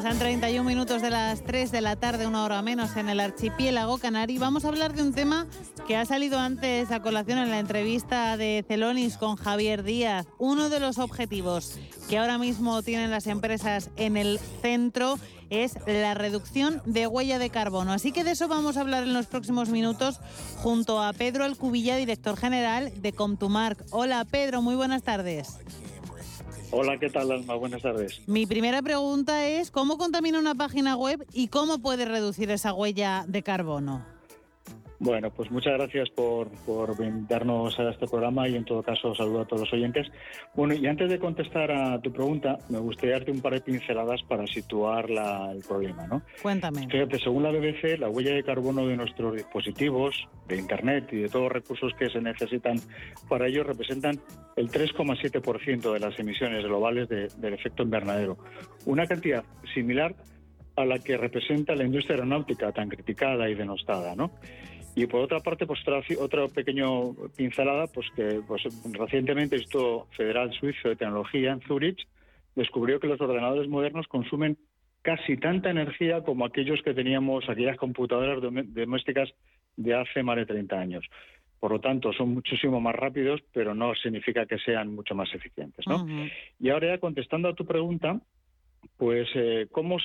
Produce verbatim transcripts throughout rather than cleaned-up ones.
Pasan treinta y un minutos de las tres de la tarde, una hora menos en el archipiélago canario. Vamos a hablar de un tema que ha salido antes a colación en la entrevista de Celonis con Javier Díaz. Uno de los objetivos que ahora mismo tienen las empresas en el centro es la reducción de huella de carbono. Así que de eso vamos a hablar en los próximos minutos junto a Pedro Alcubilla, director general de Comtumarc. Hola Pedro, muy buenas tardes. Hola, ¿qué tal, Alma? Buenas tardes. Mi primera pregunta es, ¿cómo contamina una página web y cómo puede reducir esa huella de carbono? Bueno, pues muchas gracias por, por invitarnos a este programa y en todo caso saludo a todos los oyentes. Bueno, y antes de contestar a tu pregunta, me gustaría darte un par de pinceladas para situar la, el problema, ¿no? Cuéntame. Fíjate, según la B B C, la huella de carbono de nuestros dispositivos, de Internet y de todos los recursos que se necesitan para ello representan el tres coma siete por ciento de las emisiones globales de, del efecto invernadero. Una cantidad similar a la que representa la industria aeronáutica tan criticada y denostada, ¿no? Y por otra parte, pues otra, otra pequeña pincelada, pues que pues, recientemente el Instituto Federal Suizo de Tecnología en Zúrich descubrió que los ordenadores modernos consumen casi tanta energía como aquellos que teníamos, aquellas computadoras domésticas de hace más de treinta años. Por lo tanto, son muchísimo más rápidos, pero no significa que sean mucho más eficientes, ¿no? Uh-huh. Y ahora ya contestando a tu pregunta, pues eh, ¿cómo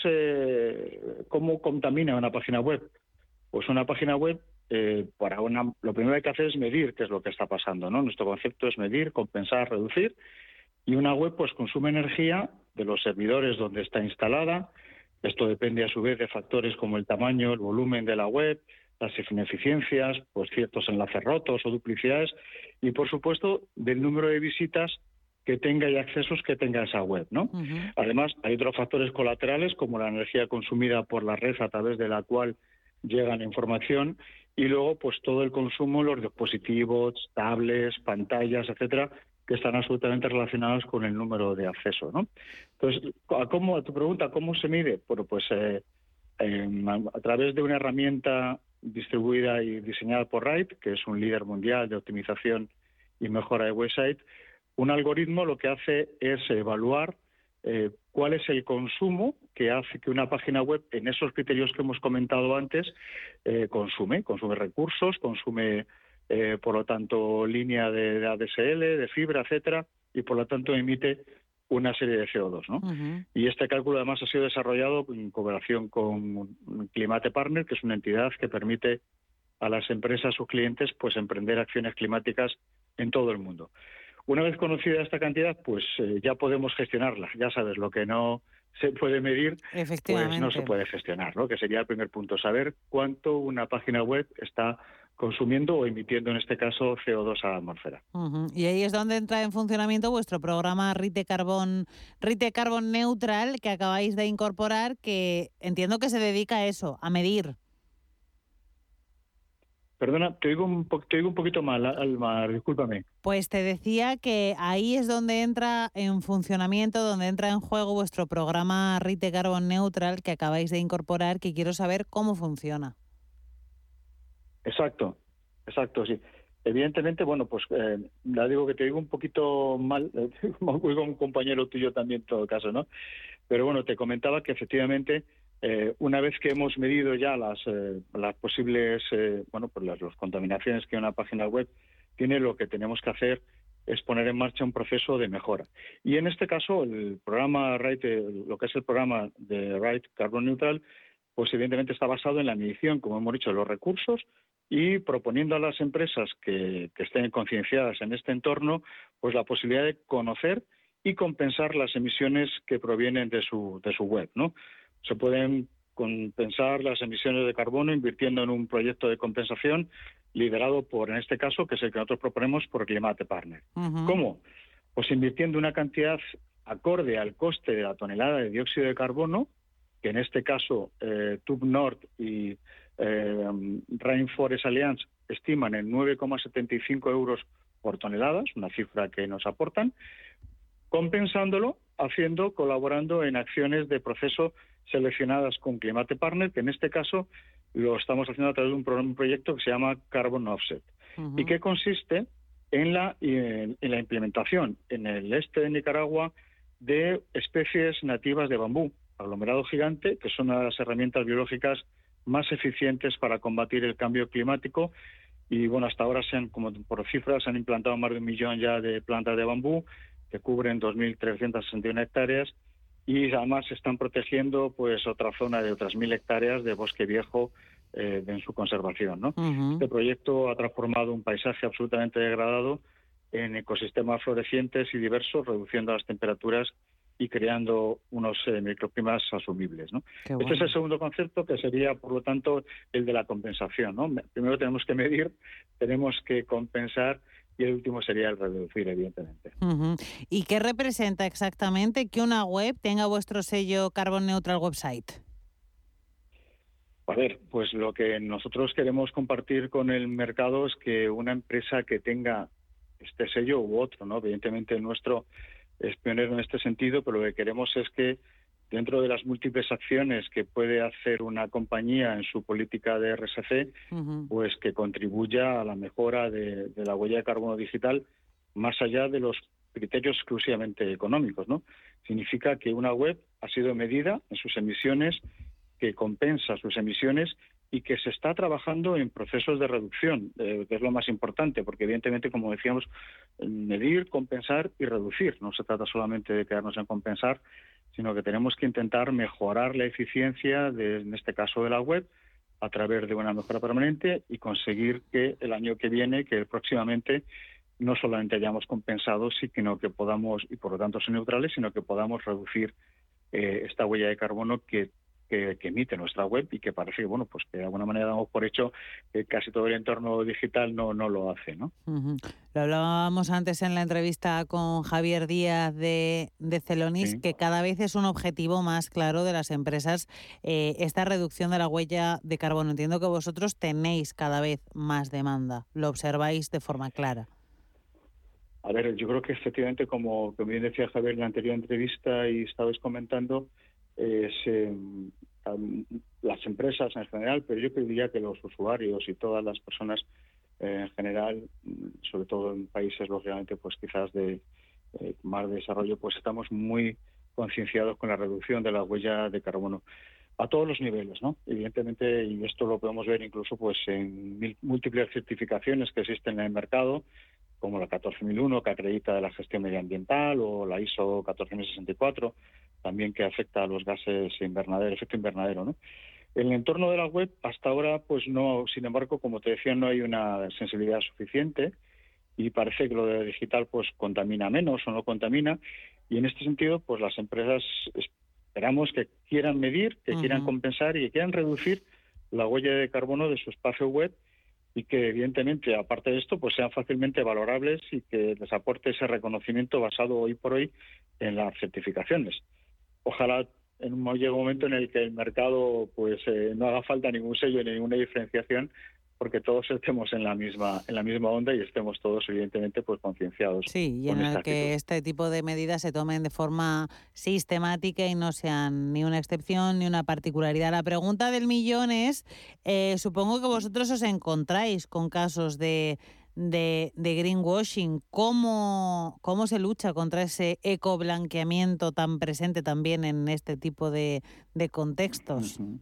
se cómo contamina una página web? Pues una página web Eh, para una, lo primero que hay que hacer es medir qué es lo que está pasando, ¿no? Nuestro concepto es medir, compensar, reducir, y una web pues consume energía de los servidores donde está instalada. Esto depende a su vez de factores como el tamaño, el volumen de la web, las ineficiencias, pues ciertos enlaces rotos o duplicidades, y por supuesto del número de visitas que tenga y accesos que tenga esa web, ¿no? Uh-huh. Además, hay otros factores colaterales como la energía consumida por la red a través de la cual llega la información, y luego pues todo el consumo, los dispositivos, tablets, pantallas, etcétera, que están absolutamente relacionados con el número de acceso, ¿no? Entonces, ¿a, cómo, a tu pregunta, ¿cómo se mide? Bueno, pues eh, eh, a través de una herramienta distribuida y diseñada por Write, que es un líder mundial de optimización y mejora de website. Un algoritmo lo que hace es evaluar eh, cuál es el consumo que hace que una página web, en esos criterios que hemos comentado antes, eh, consume, consume recursos, consume, eh, por lo tanto, línea de, de A D S L, de fibra, etcétera, y por lo tanto emite una serie de C O dos, ¿no? Uh-huh. Y este cálculo además ha sido desarrollado en cooperación con Climate Partner, que es una entidad que permite a las empresas, sus clientes, pues emprender acciones climáticas en todo el mundo. Una vez conocida esta cantidad, pues eh, ya podemos gestionarla. Ya sabes, lo que no se puede medir, pues no se puede gestionar, ¿no? Que sería el primer punto, saber cuánto una página web está consumiendo o emitiendo, en este caso, C O dos a la atmósfera. Uh-huh. Y ahí es donde entra en funcionamiento vuestro programa Rite Carbon, Rite Carbon Neutral, que acabáis de incorporar, que entiendo que se dedica a eso, a medir. Perdona, te digo un, po- te digo un poquito mal, Alma, discúlpame. Pues te decía que ahí es donde entra en funcionamiento, donde entra en juego vuestro programa Rite Carbon Neutral que acabáis de incorporar, que quiero saber cómo funciona. Exacto, exacto, sí. Evidentemente, bueno, pues eh, la digo que te digo un poquito mal, eh, como un compañero tuyo también en todo caso, ¿no? Pero bueno, te comentaba que efectivamente eh, una vez que hemos medido ya las eh, las posibles, eh, bueno, pues las, las contaminaciones que una página web tiene, lo que tenemos que hacer es poner en marcha un proceso de mejora. Y en este caso, el programa Write, lo que es el programa de Write Carbon Neutral, pues evidentemente está basado en la medición, como hemos dicho, de los recursos y proponiendo a las empresas que, que estén concienciadas en este entorno, pues la posibilidad de conocer y compensar las emisiones que provienen de su, de su web, ¿no? Se pueden compensar las emisiones de carbono invirtiendo en un proyecto de compensación liderado por, en este caso, que es el que nosotros proponemos, por Climate Partner. Uh-huh. ¿Cómo? Pues invirtiendo una cantidad acorde al coste de la tonelada de dióxido de carbono, que en este caso eh, Tube Nord y eh, Rainforest Alliance estiman en nueve coma setenta y cinco euros por tonelada, es una cifra que nos aportan, compensándolo haciendo, colaborando en acciones de proceso seleccionadas con Climate Partner, que en este caso lo estamos haciendo a través de un, programa, un proyecto que se llama Carbon Offset, uh-huh. y que consiste en la, en, en la implementación en el este de Nicaragua de especies nativas de bambú, aglomerado gigante, que son las herramientas biológicas más eficientes para combatir el cambio climático. Y bueno, hasta ahora se han, como por cifras, se han implantado más de un millón ya de plantas de bambú que cubren dos mil trescientas sesenta y una hectáreas, y además se están protegiendo pues otra zona de otras mil hectáreas de bosque viejo eh, en su conservación, ¿no? Uh-huh. Este proyecto ha transformado un paisaje absolutamente degradado en ecosistemas florecientes y diversos, reduciendo las temperaturas y creando unos eh, microclimas asumibles, ¿no? Qué Este bueno. es el segundo concepto, que sería, por lo tanto, el de la compensación, ¿no? Primero tenemos que medir, tenemos que compensar, y el último sería el reducir, evidentemente. Uh-huh. ¿Y qué representa exactamente que una web tenga vuestro sello Carbon Neutral Website? A ver, pues lo que nosotros queremos compartir con el mercado es que una empresa que tenga este sello u otro, ¿no? Evidentemente el nuestro es pionero en este sentido, pero lo que queremos es que dentro de las múltiples acciones que puede hacer una compañía en su política de R S C, Uh-huh. pues que contribuya a la mejora de, de la huella de carbono digital, más allá de los criterios exclusivamente económicos, ¿no? Significa que una web ha sido medida en sus emisiones, que compensa sus emisiones y que se está trabajando en procesos de reducción, eh, que es lo más importante, porque evidentemente, como decíamos, medir, compensar y reducir. No se trata solamente de quedarnos en compensar, sino que tenemos que intentar mejorar la eficiencia, de, en este caso de la web, a través de una mejora permanente, y conseguir que el año que viene, que próximamente, no solamente hayamos compensado, sino que podamos, y por lo tanto ser neutrales, sino que podamos reducir eh, esta huella de carbono que Que, que emite nuestra web, y que parece que, bueno, pues que de alguna manera damos por hecho que casi todo el entorno digital no, no lo hace, ¿no? Uh-huh. Lo hablábamos antes en la entrevista con Javier Díaz de, de Celonis, Sí. que cada vez es un objetivo más claro de las empresas eh, esta reducción de la huella de carbono. Entiendo que vosotros tenéis cada vez más demanda, lo observáis de forma clara. A ver, yo creo que efectivamente, como, como bien decía Javier en la anterior entrevista y estabais comentando, eh, se, um, las empresas en general, pero yo diría que los usuarios y todas las personas eh, en general, sobre todo en países lógicamente pues quizás de eh, más desarrollo, pues estamos muy concienciados con la reducción de la huella de carbono a todos los niveles, ¿no? Evidentemente, y esto lo podemos ver incluso pues en mil, múltiples certificaciones que existen en el mercado, como la catorce mil uno, que acredita la gestión medioambiental, o la I S O catorce mil sesenta y cuatro, también que afecta a los gases invernadero, efecto invernadero, ¿no? En el entorno de la web, hasta ahora, pues no, sin embargo, como te decía, no hay una sensibilidad suficiente, y parece que lo de digital pues contamina menos o no contamina, y en este sentido, pues las empresas esperamos que quieran medir, que uh-huh. quieran compensar y que quieran reducir la huella de carbono de su espacio web, y que evidentemente, aparte de esto, pues sean fácilmente valorables y que les aporte ese reconocimiento basado hoy por hoy en las certificaciones. Ojalá en un, llegue un momento en el que el mercado pues eh, no haga falta ningún sello ni ninguna diferenciación, porque todos estemos en la misma en la misma onda y estemos todos evidentemente pues concienciados. Sí, y en el que actitud. Este tipo de medidas se tomen de forma sistemática y no sean ni una excepción ni una particularidad. La pregunta del millón es, eh, supongo que vosotros os encontráis con casos de, de, de greenwashing. ¿Cómo, ¿Cómo se lucha contra ese ecoblanqueamiento tan presente también en este tipo de, de contextos? Uh-huh.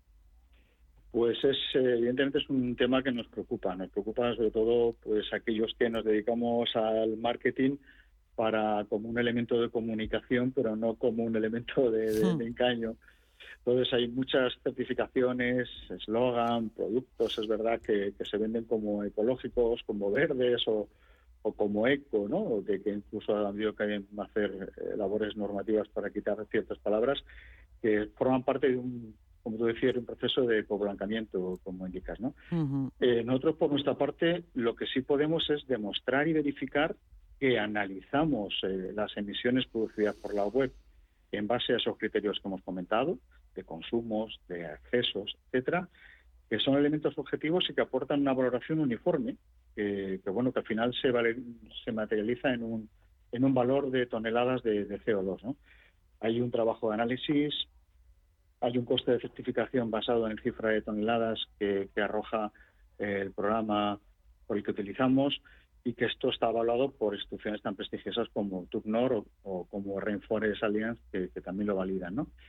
Pues es evidentemente es un tema que nos preocupa, nos preocupa sobre todo pues aquellos que nos dedicamos al marketing para como un elemento de comunicación, pero no como un elemento de, de, de engaño. Entonces hay muchas certificaciones, eslogan, productos, es verdad que, que se venden como ecológicos, como verdes o, o como eco, ¿no? O que, que incluso han habido que hacer eh, labores normativas para quitar ciertas palabras que forman parte de un, como tú decías, un proceso de ecoblancamiento, como indicas, ¿no? Uh-huh. Eh, nosotros, por nuestra parte, lo que sí podemos es demostrar y verificar que analizamos eh, las emisiones producidas por la web en base a esos criterios que hemos comentado, de consumos, de accesos, etcétera, que son elementos objetivos y que aportan una valoración uniforme, que, que bueno, que al final se, vale, se materializa en un, en un valor de toneladas de, de C O dos, ¿no? Hay un trabajo de análisis, hay un coste de certificación basado en cifra de toneladas que, que arroja eh, el programa por el que utilizamos, y que esto está avalado por instituciones tan prestigiosas como TUCNOR o, o como Rainforest Alliance, que, que también lo validan, ¿no?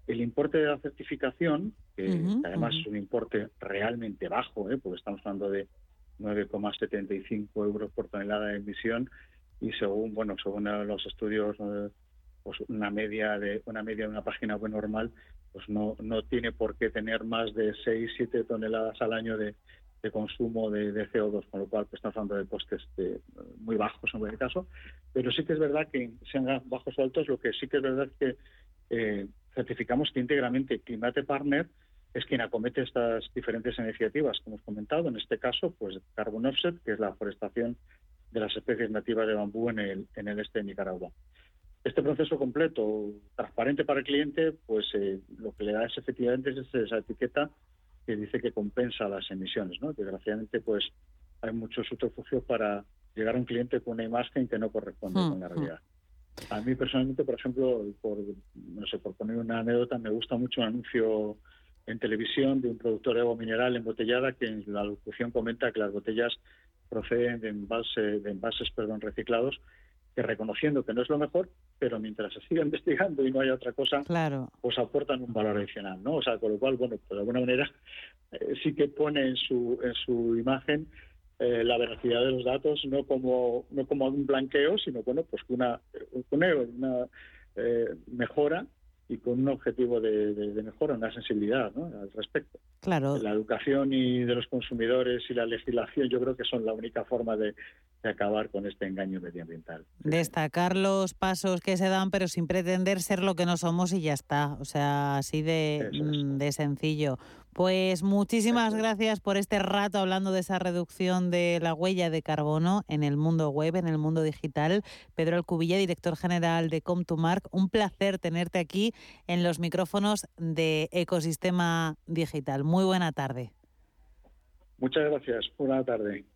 El importe de la certificación, que, Uh-huh, que además uh-huh. es un importe realmente bajo, ¿eh? porque estamos hablando de nueve coma setenta y cinco euros por tonelada de emisión, y según bueno según los estudios, eh, pues una media de una media de una página web normal, pues no no tiene por qué tener más de seis siete toneladas al año de, de consumo de, de C O dos, con lo cual pues estamos hablando de costes de, muy bajos en cualquier caso. Pero sí que es verdad que sean bajos o altos, lo que sí que es verdad es que eh, certificamos que íntegramente Climate Partner es quien acomete estas diferentes iniciativas que hemos comentado. En este caso, pues Carbon Offset, que es la forestación de las especies nativas de bambú en el, en el este de Nicaragua. Este proceso completo, transparente para el cliente, pues eh, lo que le da es efectivamente es esa etiqueta que dice que compensa las emisiones, ¿no? Desgraciadamente, pues hay muchos subterfugios para llegar a un cliente con una imagen que no corresponde Hmm, con la hmm. realidad. A mí personalmente, por ejemplo, por no sé, por poner una anécdota, me gusta mucho un anuncio en televisión de un productor de agua mineral embotellada que en la locución comenta que las botellas proceden de, embalse, de envases perdón, reciclados, que reconociendo que no es lo mejor, pero mientras se siga investigando y no haya otra cosa, Claro. pues aportan un valor adicional, ¿no? O sea, con lo cual, bueno, pues de alguna manera eh, sí que pone en su en su imagen eh, la veracidad de los datos, no como no como un blanqueo, sino bueno, pues una una, una eh, mejora y con un objetivo de, de, de mejora, una sensibilidad, ¿no?, al respecto. Claro. La educación y de los consumidores y la legislación, yo creo que son la única forma de, de acabar con este engaño medioambiental. Sí, Destacar sí. los pasos que se dan, pero sin pretender ser lo que no somos y ya está. O sea, así de, de sencillo. Pues muchísimas Eso es. gracias por este rato hablando de esa reducción de la huella de carbono en el mundo web, en el mundo digital. Pedro Alcubilla, director general de Com2Marc. Un placer tenerte aquí en los micrófonos de Ecosistema Digital. Muy buena tarde. Muchas gracias. Buena tarde.